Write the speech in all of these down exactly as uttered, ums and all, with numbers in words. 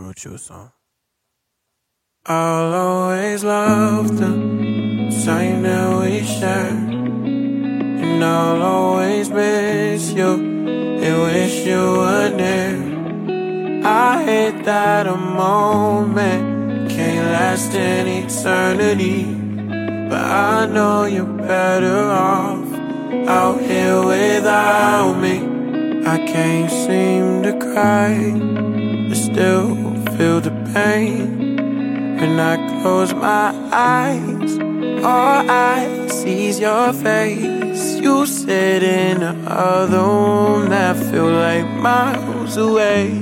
wrote you a song. I'll always love the time that we shared, and I'll always miss you and wish you were near. I hate that a moment can't last an eternity, but I know you're better off out here without me. I can't seem to cry, but still feel the pain. When I close my eyes, all I see is your face. You sit in the other room that feel like miles away.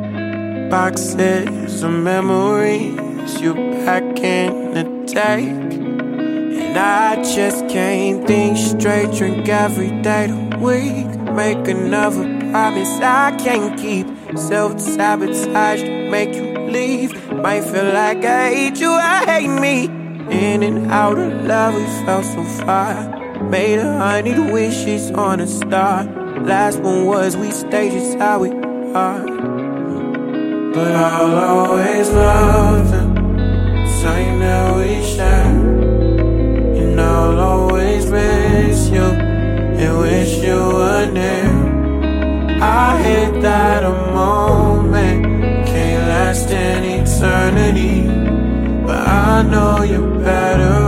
Boxes of memories you pack in the take, and I just can't think straight. Drink every day the week, make another promise I can't keep. Self-sabotage to make you leave. Might feel like I hate you, I hate me. In and out of love, we felt so far. Made a hundred wishes on a star. Last one was we stay just how we are. But I'll always love the time that we share, and I'll always miss you and wish you were near. I hate that a moment can't last an eternity, but I know you're better